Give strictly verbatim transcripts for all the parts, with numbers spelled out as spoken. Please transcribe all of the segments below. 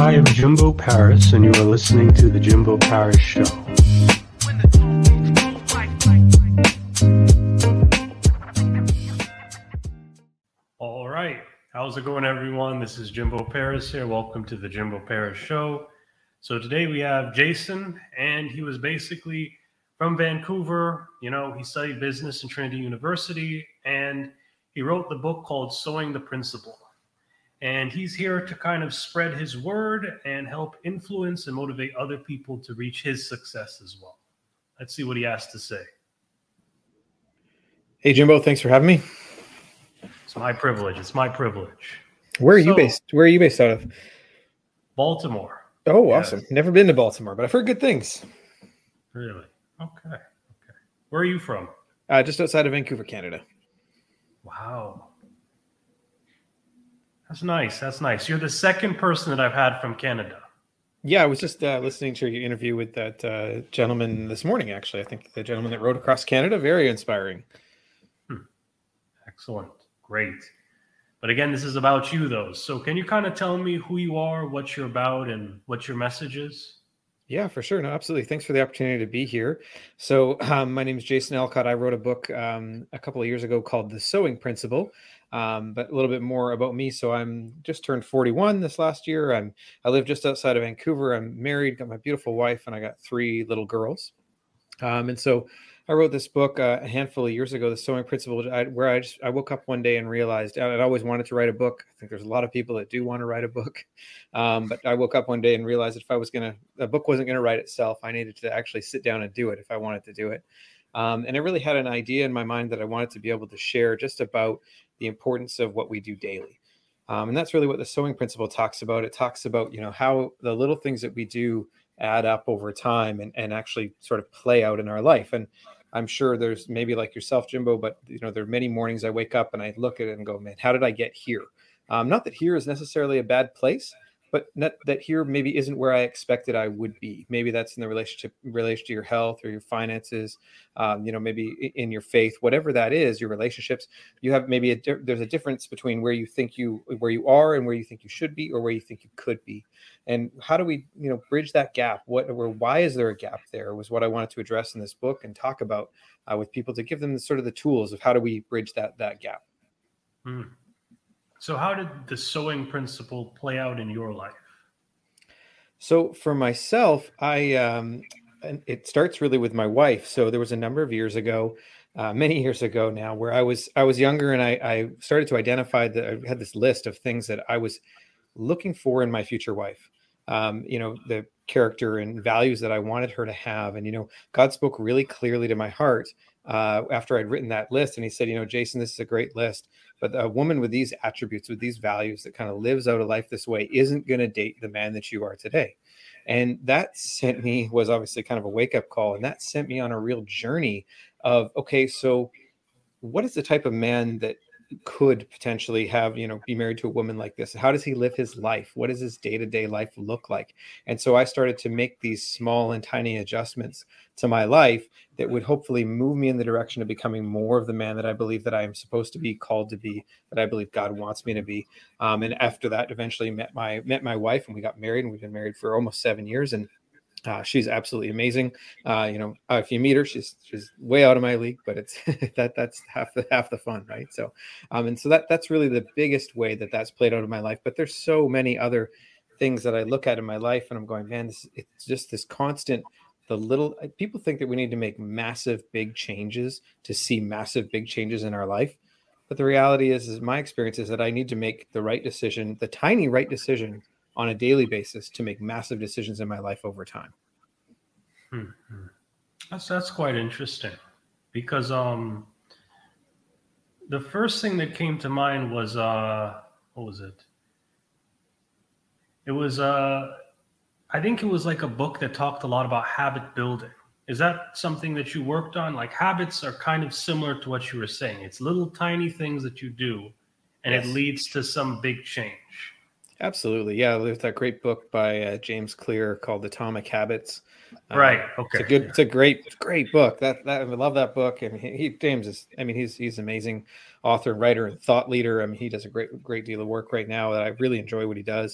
I am Jimbo Paris, and you are listening to The Jimbo Paris Show. All right. How's it going, everyone? This is Jimbo Paris here. Welcome to The Jimbo Paris Show. So today we have Jason, and he was basically from Vancouver. You know, he studied business in Trinity University, and he wrote the book called Sowing the Principle. And he's here to kind of spread his word and help influence and motivate other people to reach his success as well. Let's see what he has to say. Hey, Jimbo, thanks for having me. It's my privilege. It's my privilege. Where are so, you based? Where are you based out of? Baltimore. Oh, yes. Awesome. Never been to Baltimore, but I've heard good things. Really? Okay. Okay. Where are you from? Uh, just outside of Vancouver, Canada. Wow. That's nice. That's nice. You're the second person that I've had from Canada. Yeah, I was just uh, listening to your interview with that uh, gentleman this morning, actually. I think the gentleman that rode across Canada, very inspiring. Hmm. Excellent. Great. But again, this is about you, though. So can you kind of tell me who you are, what you're about, and what your message is? Yeah, for sure. No, absolutely. Thanks for the opportunity to be here. So um, my name is Jason Elcott. I wrote a book um, a couple of years ago called The Sowing Principle. Um, but a little bit more about me. So I'm just turned forty-one this last year. I'm I live just outside of Vancouver. I'm married, got my beautiful wife, and I got three little girls. Um, and so I wrote this book uh, a handful of years ago, The Sowing Principle, I, where I just I woke up one day and realized I'd always wanted to write a book. I think there's a lot of people that do want to write a book, um, but I woke up one day and realized if I was gonna, the book wasn't gonna write itself. I needed to actually sit down and do it if I wanted to do it. Um, and I really had an idea in my mind that I wanted to be able to share just about the importance of what we do daily. Um, and that's really what the sowing principle talks about. It talks about, you know, how the little things that we do add up over time and, and actually sort of play out in our life. And I'm sure there's maybe like yourself, Jimbo, but, you know, there are many mornings I wake up and I look at it and go, man, how did I get here? Um, not that here is necessarily a bad place, but not that here maybe isn't where I expected I would be. Maybe that's in the relationship, relation to your health or your finances, um, you know, maybe in your faith, whatever that is, your relationships. You have maybe a di- there's a difference between where you think you where you are and where you think you should be, or where you think you could be. And how do we, you know, bridge that gap? What or why is there a gap there? Was what I wanted to address in this book and talk about uh, with people to give them the, sort of the tools of how do we bridge that that gap. Hmm. So how did the sowing principle play out in your life? So for myself, I um, and it starts really with my wife. So there was a number of years ago, uh, many years ago now, where I was I was younger and I, I started to identify that I had this list of things that I was looking for in my future wife. Um, you know, the character and values that I wanted her to have. And, you know, God spoke really clearly to my heart uh, after I'd written that list. And he said, you know, Jason, this is a great list, but a woman with these attributes, with these values that kind of lives out a life this way isn't going to date the man that you are today. And that sent me, was obviously kind of a wake up call. And that sent me on a real journey of, okay, so what is the type of man that could potentially have, you know, be married to a woman like this? How does he live his life? What does his day-to-day life look like? And so I started to make these small and tiny adjustments to my life that would hopefully move me in the direction of becoming more of the man that I believe that I am supposed to be, called to be, that I believe God wants me to be. Um, and after that, eventually met my met my wife, and we got married, and we've been married for almost seven years. And Uh, she's absolutely amazing. Uh, you know, uh, if you meet her, she's she's way out of my league, but it's that that's half the half the fun, right? So, um, and so that that's really the biggest way that that's played out in my life. But there's so many other things that I look at in my life, and I'm going, man, this it's just this constant. The little people think that we need to make massive, big changes to see massive, big changes in our life. But the reality is, is my experience is that I need to make the right decision, the tiny right decision on a daily basis to make massive decisions in my life over time. Mm-hmm. That's that's quite interesting, because um, the first thing that came to mind was uh, what was it? It was uh, I think it was like a book that talked a lot about habit building. Is that something that you worked on? Like, habits are kind of similar to what you were saying. It's little tiny things that you do, and yes, it leads to some big change. Absolutely. Yeah. There's that great book by uh, James Clear called Atomic Habits. Right. Uh, okay. It's a good, it's a great, great book. That, that I love that book. And he, he, James is, I mean, he's, he's an amazing author, writer, and thought leader. I mean, he does a great, great deal of work right now that I really enjoy what he does.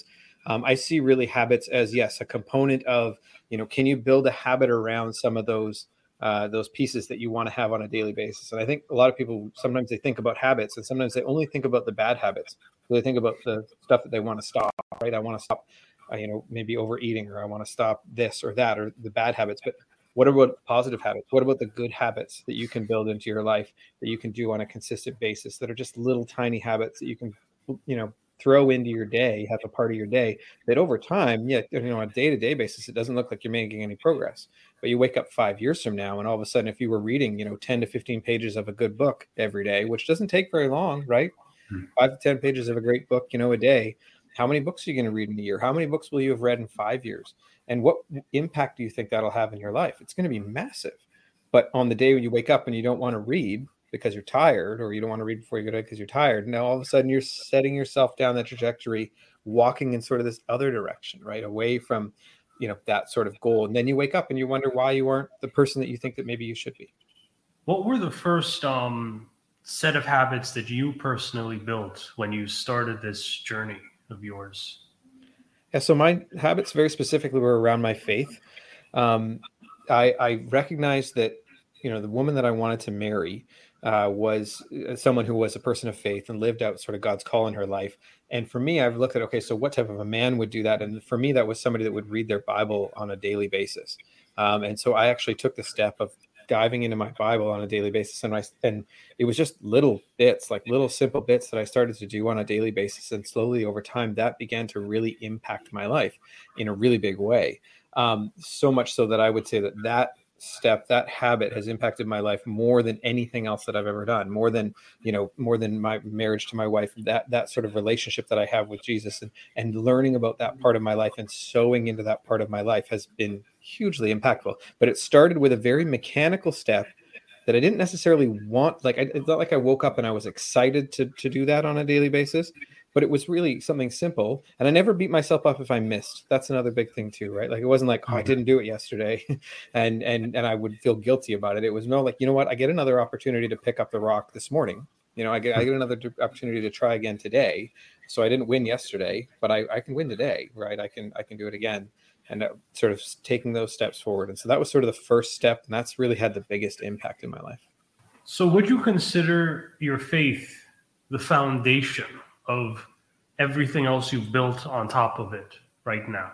Um, I see really habits as, yes, a component of, you know, can you build a habit around some of those uh, those pieces that you want to have on a daily basis? And I think a lot of people, sometimes they think about habits and sometimes they only think about the bad habits. So they think about the stuff that they want to stop, right? I want to stop, uh, you know, maybe overeating, or I want to stop this or that, or the bad habits. But what about positive habits? What about the good habits that you can build into your life, that you can do on a consistent basis, that are just little tiny habits that you can, you know, throw into your day, have a part of your day, that over time, yeah, you know, on a day-to-day basis, it doesn't look like you're making any progress. But you wake up five years from now, and all of a sudden, if you were reading, you know, ten to fifteen pages of a good book every day, which doesn't take very long, right? Hmm. Five to ten pages of a great book, you know, a day. How many books are you going to read in a year? How many books will you have read in five years? And what impact do you think that'll have in your life? It's going to be massive. But on the day when you wake up and you don't want to read because you're tired, or you don't want to read before you go to bed because you're tired, now all of a sudden you're setting yourself down that trajectory, walking in sort of this other direction, right? Away from, you know, that sort of goal. And then you wake up and you wonder why you aren't the person that you think that maybe you should be. What were the first um, set of habits that you personally built when you started this journey of yours? Yeah, so my habits very specifically were around my faith. Um, I, I recognized that, you know, the woman that I wanted to marry uh, was someone who was a person of faith and lived out sort of God's call in her life. And for me, I've looked at, okay, so what type of a man would do that? And for me, that was somebody that would read their Bible on a daily basis. Um, and so I actually took the step of diving into my Bible on a daily basis. And I, and it was just little bits, like little simple bits that I started to do on a daily basis. And slowly over time, that began to really impact my life in a really big way. Um, so much so that I would say that that step, that habit has impacted my life more than anything else that I've ever done, more than, you know, more than my marriage to my wife, that, that sort of relationship that I have with Jesus, and, and learning about that part of my life and sowing into that part of my life has been hugely impactful. But it started with a very mechanical step that I didn't necessarily want. Like, I, it's not like I woke up and I was excited to, to do that on a daily basis, but it was really something simple. And I never beat myself up if I missed. That's another big thing too, right? Like, it wasn't like, oh, I didn't do it yesterday and, and, and I would feel guilty about it. It was no, like, you know what, I get another opportunity to pick up the rock this morning. You know, I get, I get another opportunity to try again today. So I didn't win yesterday, but I, I can win today, right? I can, I can do it again. And uh, sort of taking those steps forward. And so that was sort of the first step. And that's really had the biggest impact in my life. So would you consider your faith the foundation of everything else you've built on top of it right now?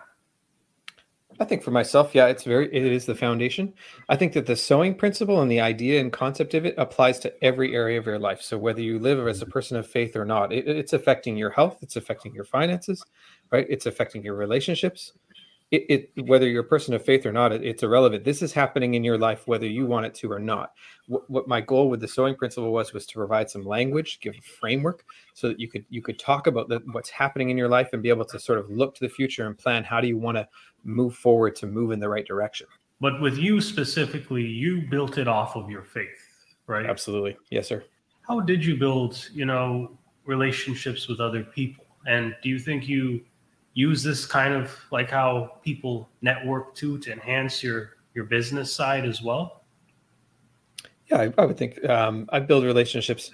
I think for myself, yeah, it's very, it is the foundation. I think that the sowing principle and the idea and concept of it applies to every area of your life. So whether you live as a person of faith or not, it, it's affecting your health. It's affecting your finances, right? It's affecting your relationships. It, it whether you're a person of faith or not, it, it's irrelevant. This is happening in your life, whether you want it to or not. What, what my goal with the sowing principle was, was to provide some language, give a framework so that you could, you could talk about the, what's happening in your life and be able to sort of look to the future and plan, how do you want to move forward to move in the right direction? But with you specifically, you built it off of your faith, right? Absolutely. Yes, sir. How did you build, you know, relationships with other people? And do you think you use this kind of like how people network to, to enhance your, your business side as well? Yeah, I, I would think um, I build relationships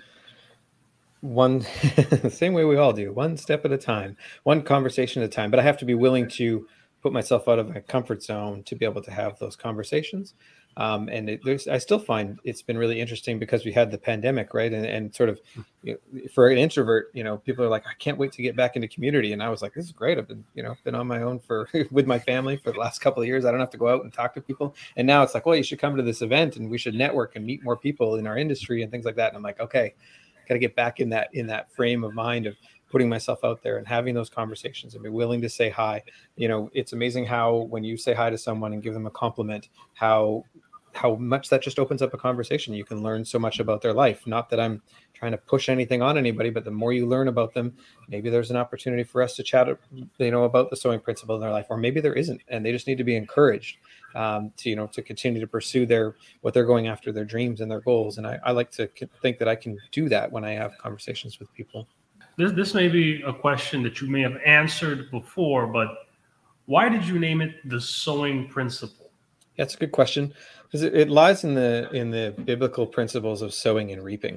one the same way we all do, one step at a time, one conversation at a time. But I have to be willing to put myself out of my comfort zone to be able to have those conversations. Um, and it, there's, I still find it's been really interesting because we had the pandemic, right? And, and sort of, you know, for an introvert, you know, people are like, I can't wait to get back into community. And I was like, this is great. I've been, you know, been on my own for with my family for the last couple of years. I don't have to go out and talk to people. And now it's like, well, you should come to this event and we should network and meet more people in our industry and things like that. And I'm like, okay, got to get back in that in that frame of mind of putting myself out there and having those conversations and be willing to say hi. You know, it's amazing how when you say hi to someone and give them a compliment, how how much that just opens up a conversation. You can learn so much about their life. Not that I'm trying to push anything on anybody, but the more you learn about them, maybe there's an opportunity for us to chat, you know, about the sowing principle in their life, or maybe there isn't, and they just need to be encouraged um, to, you know, to continue to pursue their, what they're going after, their dreams and their goals. And I, I like to think that I can do that when I have conversations with people. This, this may be a question that you may have answered before, but why did you name it the sowing principle? That's a good question, because it, it lies in the in the biblical principles of sowing and reaping.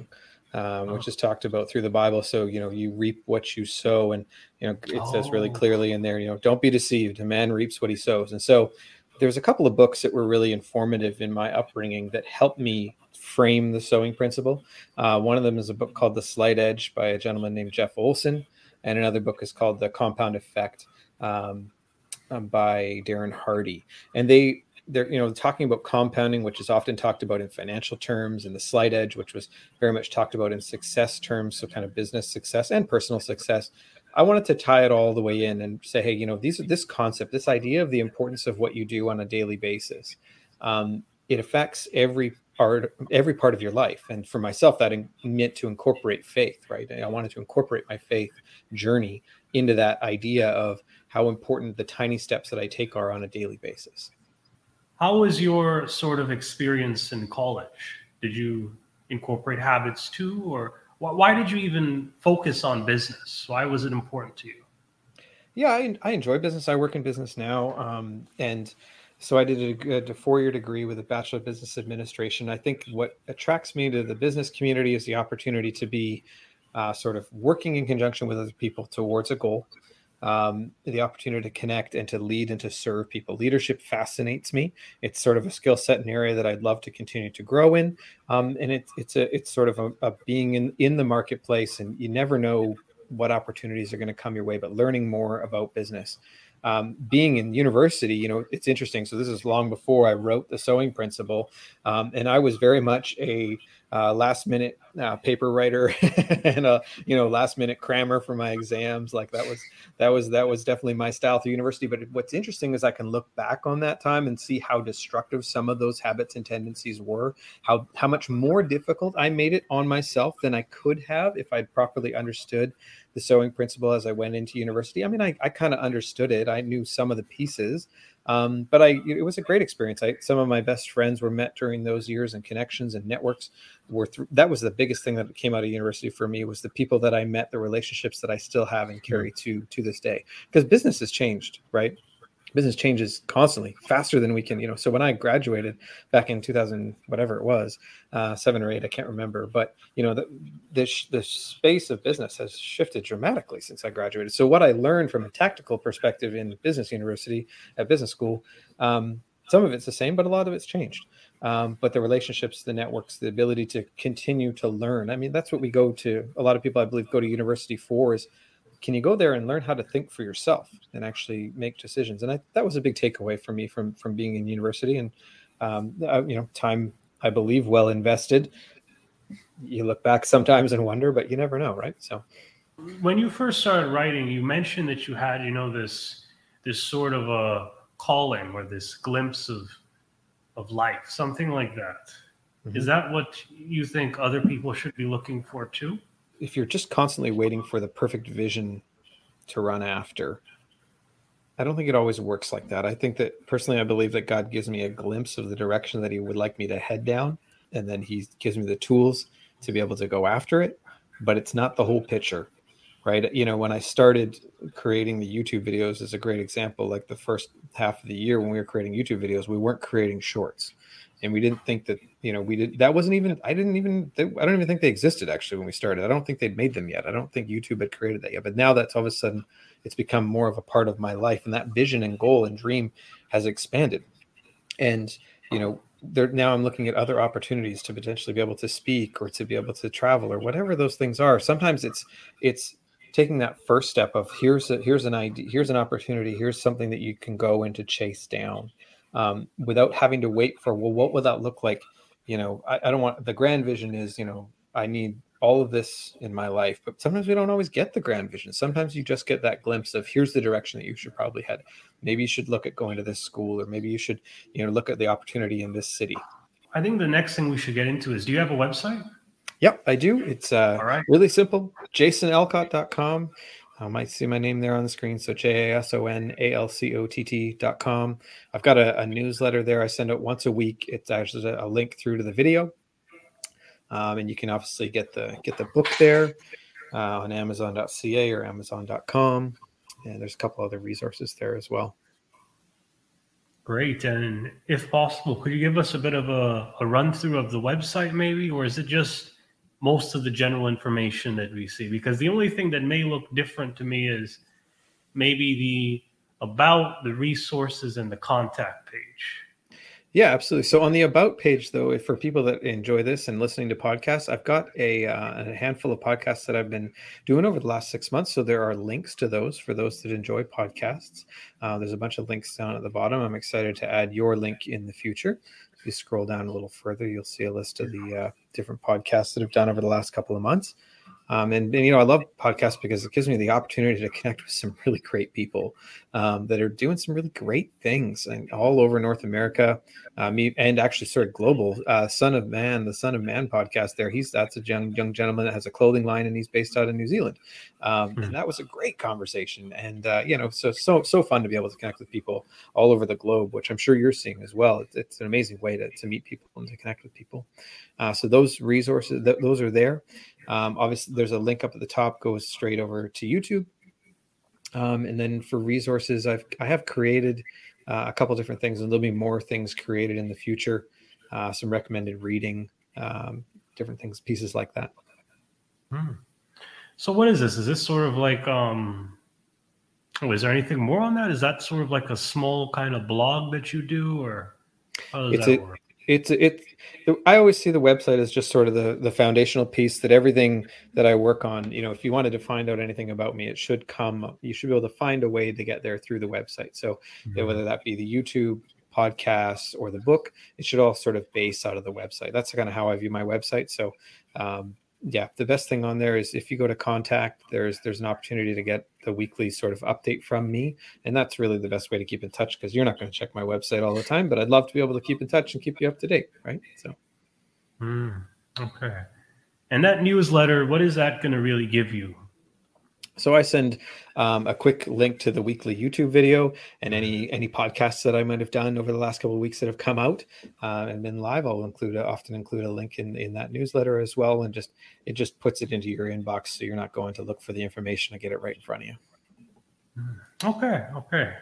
um, Oh. which is talked about through the Bible. So, you know, you reap what you sow. And, you know, it says really Oh. clearly in there, you know, don't be deceived. A man reaps what he sows. And so there's a couple of books that were really informative in my upbringing that helped me frame the sowing principle. Uh, one of them is a book called The Slight Edge by a gentleman named Jeff Olson. And another book is called The Compound Effect um, um, by Darren Hardy. And they, they're, you know, talking about compounding, which is often talked about in financial terms, and the slight edge, which was very much talked about in success terms. So kind of business success and personal success. I wanted to tie it all the way in and say, hey, you know, these this concept, this idea of the importance of what you do on a daily basis, um, it affects every part, every part of your life. And for myself, that in, meant to incorporate faith, right? I wanted to incorporate my faith journey into that idea of how important the tiny steps that I take are on a daily basis. How was your sort of experience in college? Did you incorporate habits too, or why did you even focus on business? Why was it important to you? Yeah, I, I enjoy business. I work in business now. Um, and so I did a, a four-year degree with a Bachelor of Business Administration. I think what attracts me to the business community is the opportunity to be uh, sort of working in conjunction with other people towards a goal. Um, the opportunity to connect and to lead and to serve people. Leadership fascinates me. It's sort of a skill set and area that I'd love to continue to grow in. Um, and it's it's a it's sort of a, a being in, in the marketplace, and you never know what opportunities are going to come your way, but learning more about business. Um, being in university, you know, it's interesting. So this is long before I wrote the sowing principle. Um, and I was very much a uh, last minute uh, paper writer and a, you know, last minute crammer for my exams. Like that was, that was, that was definitely my style through university. But what's interesting is I can look back on that time and see how destructive some of those habits and tendencies were, how, how much more difficult I made it on myself than I could have if I'd properly understood the sowing principle as I went into university. I mean, I, I kind of understood it. I knew some of the pieces, um, but I, it was a great experience. I, some of my best friends were met during those years, and connections and networks were, th- that was the biggest thing that came out of university for me, was the people that I met, the relationships that I still have and carry to, to this day, because business has changed, right? Business changes constantly, faster than we can, you know. So when I graduated back in two thousand, whatever it was, uh, seven or eight, I can't remember, but you know, the, the the space of business has shifted dramatically since I graduated. So what I learned from a tactical perspective in business university at business school, um, some of it's the same, but a lot of it's changed. Um, but the relationships, the networks, the ability to continue to learn. I mean, that's what we go to. A lot of people, I believe, go to university for, is can you go there and learn how to think for yourself and actually make decisions? And I, that was a big takeaway for me from, from being in university, and, um, uh, you know, time, I believe, well invested. You look back sometimes and wonder, but you never know. Right. So when you first started writing, you mentioned that you had, you know, this, this sort of a calling, or this glimpse of, of life, something like that. Mm-hmm. Is that what you think other people should be looking for too? If you're just constantly waiting for the perfect vision to run after, I don't think it always works like that. I think that personally, I believe that God gives me a glimpse of the direction that he would like me to head down, and then he gives me the tools to be able to go after it, but it's not the whole picture, right? You know, when I started creating the YouTube videos is a great example. Like the first half of the year when we were creating YouTube videos, we weren't creating shorts. And we didn't think that, you know, we did, that wasn't even, I didn't even, they, I don't even think they existed actually when we started. I don't think they'd made them yet. I don't think YouTube had created that yet. But now that's all of a sudden, it's become more of a part of my life. And that vision and goal and dream has expanded. And, you know, there, now I'm looking at other opportunities to potentially be able to speak or to be able to travel or whatever those things are. Sometimes it's, it's taking that first step of here's a, here's an idea, here's an opportunity, here's something that you can go and to chase down. Um, without having to wait for, well, what would that look like? You know, I, I don't want, the grand vision is, you know, I need all of this in my life, but sometimes we don't always get the grand vision. Sometimes you just get that glimpse of here's the direction that you should probably head. Maybe you should look at going to this school, or maybe you should, you know, look at the opportunity in this city. I think the next thing we should get into is, do you have a website? Yep, I do. It's uh, all right. Really simple, jason elcott dot com. I might see my name there on the screen. So J A S O N A L C O T T dot com. I've got a, a newsletter there I send out once a week. It's actually a, a link through to the video. Um, and you can obviously get the get the book there uh, on amazon dot c a or amazon dot com. And there's a couple other resources there as well. Great. And if possible, could you give us a bit of a, a run through of the website maybe? Or is it just most of the general information that we see, because the only thing that may look different to me is maybe the about, the resources, and the contact page. Yeah, absolutely. So on the about page, though, if for people that enjoy this and listening to podcasts, I've got a, uh, a handful of podcasts that I've been doing over the last six months. So there are links to those for those that enjoy podcasts. Uh, there's a bunch of links down at the bottom. I'm excited to add your link in the future. If you scroll down a little further, you'll see a list of the uh, different podcasts that I've done over the last couple of months. Um, and, and, you know, I love podcasts because it gives me the opportunity to connect with some really great people um, that are doing some really great things and all over North America um, and actually sort of global. Uh, Son of Man, the Son of Man podcast there. He's that's a young, young gentleman that has a clothing line and he's based out of New Zealand. Um, mm-hmm. And that was a great conversation. And, uh, you know, so, so, so fun to be able to connect with people all over the globe, which I'm sure you're seeing as well. It's, it's an amazing way to, to meet people and to connect with people. Uh, so those resources, th- those are there. Um, obviously, there's a link up at the top, goes straight over to YouTube. Um, and then for resources, I've I have created uh, a couple different things, and there'll be more things created in the future. Uh, some recommended reading, um, different things, pieces like that. Hmm. So, what is this? Is this sort of like? Um, oh, is there anything more on that? Is that sort of like a small kind of blog that you do, or how does it's that a, work? It's it. I always see the website as just sort of the the foundational piece that everything that I work on. You know, if you wanted to find out anything about me, it should come. You should be able to find a way to get there through the website. So mm-hmm. whether that be the YouTube podcasts or the book, it should all sort of base out of the website. That's kind of how I view my website. So um, yeah, the best thing on there is if you go to contact, there's there's an opportunity to get the weekly sort of update from me. And that's really the best way to keep in touch because you're not going to check my website all the time, but I'd love to be able to keep in touch and keep you up to date. Right. So. Mm, okay. And that newsletter, what is that going to really give you? So I send um, a quick link to the weekly YouTube video and any any podcasts that I might have done over the last couple of weeks that have come out uh, and been live. I'll include a, often include a link in, in that newsletter as well, and just it just puts it into your inbox, so you're not going to look for the information to get it right in front of you. Okay. Okay.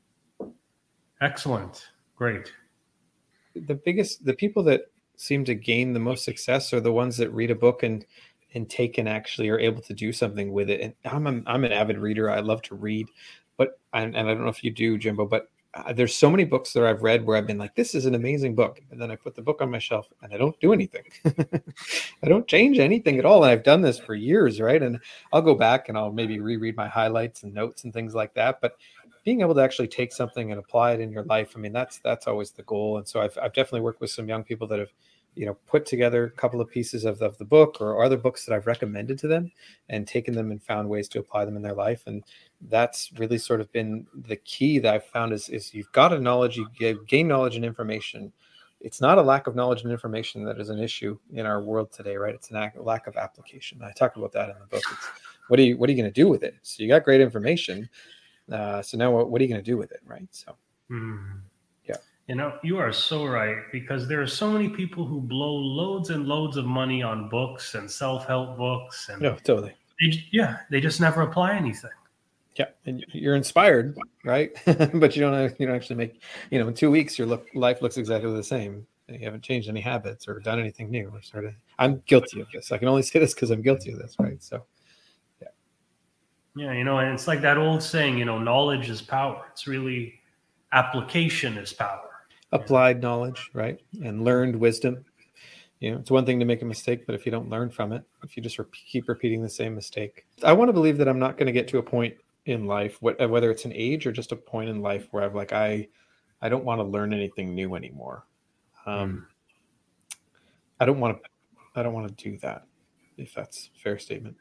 Excellent. Great. The biggest, the people that seem to gain the most success are the ones that read a book and and take and actually are able to do something with it. And I'm a, I'm an avid reader. I love to read, but and, and I don't know if you do, Jimbo, but uh, there's so many books that I've read where I've been like, this is an amazing book. And then I put the book on my shelf and I don't do anything. I don't change anything at all. And I've done this for years, right? And I'll go back and I'll maybe reread my highlights and notes and things like that. But being able to actually take something and apply it in your life, I mean, that's that's always the goal. And so I've I've definitely worked with some young people that have, you know, put together a couple of pieces of, of the book or other books that I've recommended to them and taken them and found ways to apply them in their life. And that's really sort of been the key that I've found is, is you've got a knowledge, you gain knowledge and information. It's not a lack of knowledge and information that is an issue in our world today, right? It's a lack of application. I talk about that in the book. It's, what are you, what are you going to do with it? So you got great information. Uh, so now what, what are you going to do with it? Right. So, mm. yeah. You know, you are so right, because there are so many people who blow loads and loads of money on books and self-help books. And no, totally. They, yeah, they just never apply anything. Yeah, and you're inspired, right? But you don't you don't actually make, you know, in two weeks your look life looks exactly the same. You haven't changed any habits or done anything new. Or sort of, I'm guilty of this. I can only say this because I'm guilty of this, right? So, yeah. Yeah, you know, and it's like that old saying, you know, knowledge is power. It's really application is power. Applied knowledge, right? And learned wisdom. You know, it's one thing to make a mistake, but if you don't learn from it, if you just re- keep repeating the same mistake, I want to believe that I'm not going to get to a point in life, whether it's an age or just a point in life where I'm like, I, I don't want to learn anything new anymore. Um, mm. I don't want to, I don't want to do that. If that's a fair statement.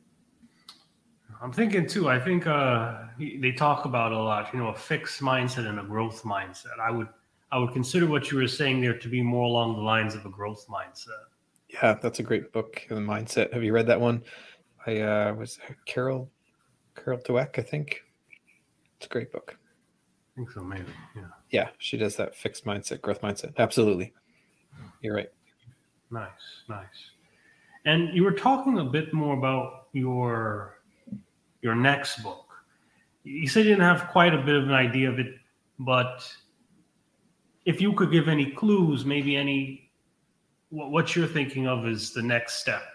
I'm thinking too. I think uh, they talk about a lot, you know, a fixed mindset and a growth mindset. I would. I would consider what you were saying there to be more along the lines of a growth mindset. Yeah, that's a great book, The Mindset. Have you read that one? I uh, was Carol Carol Dweck, I think. It's a great book. I think so, maybe. Yeah. Yeah, she does that fixed mindset, growth mindset. Absolutely. You're right. Nice, nice. And you were talking a bit more about your your next book. You said you didn't have quite a bit of an idea of it, but if you could give any clues, maybe any, what you're thinking of is the next step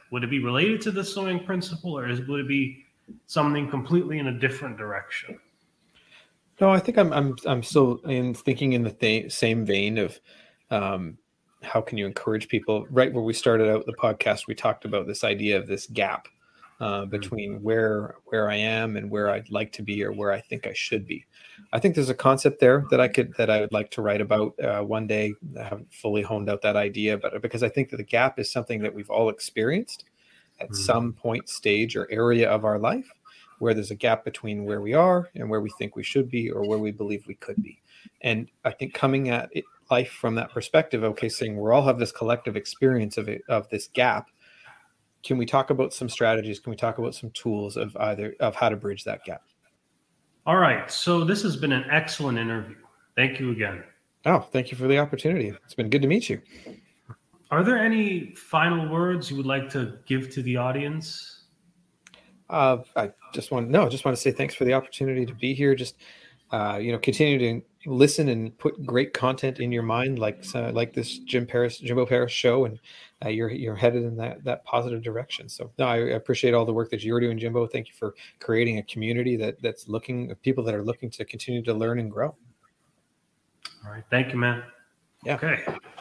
Would it be related to the sewing principle, or is, would it be something completely in a different direction? No, I think I'm I'm I'm still in thinking in the th- same vein of um, how can you encourage people? Right where we started out the podcast, we talked about this idea of this gap uh, between where where I am and where I'd like to be, or where I think I should be. I think there's a concept there that I could that I would like to write about uh, one day. I haven't fully honed out that idea, but because I think that the gap is something that we've all experienced at mm-hmm. some point, stage, or area of our life, where there's a gap between where we are and where we think we should be, or where we believe we could be. And I think coming at it, life from that perspective, okay, saying we all have this collective experience of it, of this gap. Can we talk about some strategies? Can we talk about some tools of either of how to bridge that gap? All right. So this has been an excellent interview. Thank you again. Oh, thank you for the opportunity. It's been good to meet you. Are there any final words you would like to give to the audience? Uh, I just want no, just want to say thanks for the opportunity to be here. Just uh, you know, continue to listen and put great content in your mind, like uh, like this Jim Paris, Jimbo Paris show, and uh, you're you're headed in that that positive direction. So no, I appreciate all the work that you're doing, Jimbo. Thank you for creating a community that that's looking people that are looking to continue to learn and grow. All right, thank you, man. Yeah. Okay.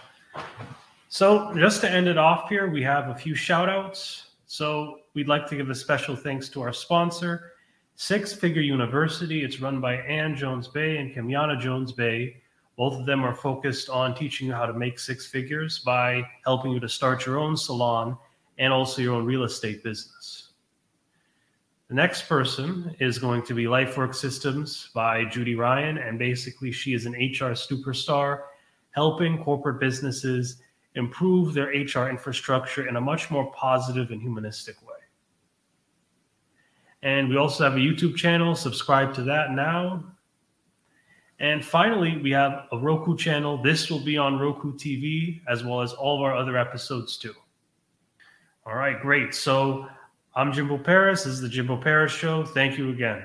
So just to end it off here, we have a few shout outs. So we'd like to give a special thanks to our sponsor, Six Figure University. It's run by Ann Jones Bay and Kemiana Jones Bay. Both of them are focused on teaching you how to make six figures by helping you to start your own salon and also your own real estate business. The next person is going to be LifeWork Systems by Judy Ryan. And basically, she is an H R superstar, helping corporate businesses improve their H R infrastructure in a much more positive and humanistic way. And we also have a YouTube channel. Subscribe to that now. And finally, we have a Roku channel. This will be on Roku T V, as well as all of our other episodes too. All right, great. So I'm Jimbo Paris. This is the Jimbo Paris Show. Thank you again.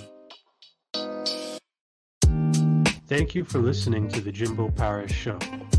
Thank you for listening to the Jimbo Paris Show.